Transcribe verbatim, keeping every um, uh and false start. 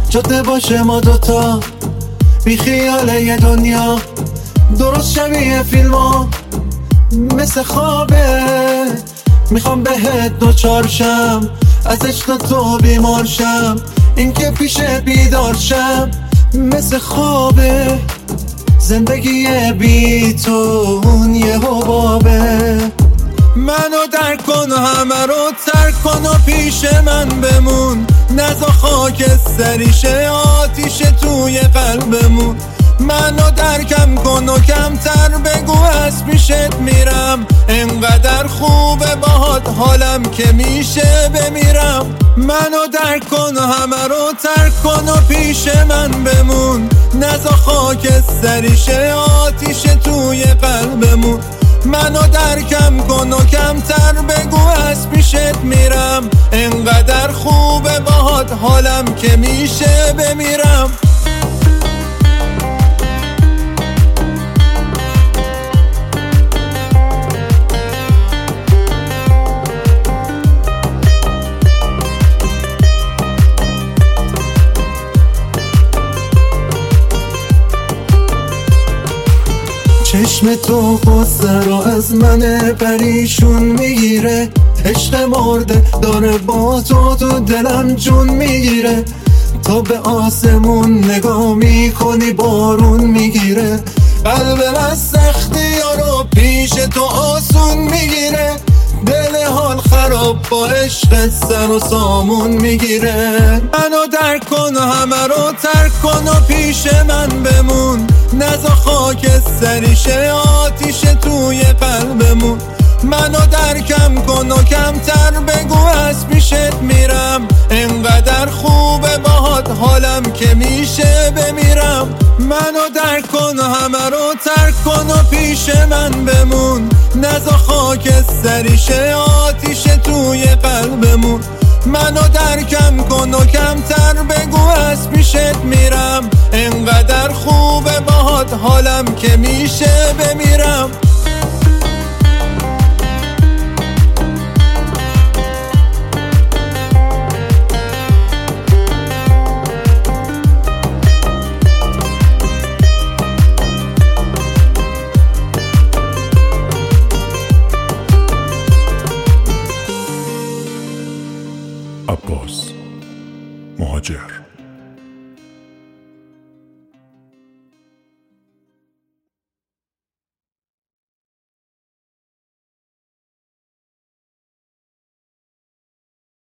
جاده باشه ما دوتا بی خیال یه دنیا، درست شبیه فیلم ها مثل خوابه. میخوام بهت دوچار شم، از عشق تو بیمار شم، این که پیش بیدار شم مثل خوابه. زندگی بی تو اون یه حبابه. منو درک کن و همه رو ترک کن و پیش من بمون، نزا خاک سریشه آتیش توی قلبمون. منو درکم کن و کمتر بگو از پیشت میرم، انقدر خوبه باهات حالم که میشه بمیرم. منو درک کن و همه رو ترک کن و پیش من بمون، نزا خاک سریشه آتیش توی قلبمون. منو درکم کن و کمتر بگو از پیشت میرم، انقدر خوبه باهات حالم که میشه بمیرم. چشم تو غصه رو از من پریشون میگیره، عشق مرده داره با تو تو دلم جون میگیره. تا به آسمون نگاه میکنی بارون میگیره، قلب من سختی رو پیش تو آسون میگیره. دل حال خراب با عشق سر و سامون میگیره. منو درک کن و همه رو ترک کن و پیش من بمون، نزا خاک سریشه آتیش توی قلبمون. منو درکم کن و کمتر بگو از پیشت میرم، انقدر خوبه باهات حالم که میشه بمیرم. منو درک کن و همه رو ترک کن و پیش من بمون، نزا خاک سریشه آتیش توی قلبمون. منو درکم کن و کمتر بگو از پیشت میرم، انقدر خوبه باهات حالم که میشه بمیرم.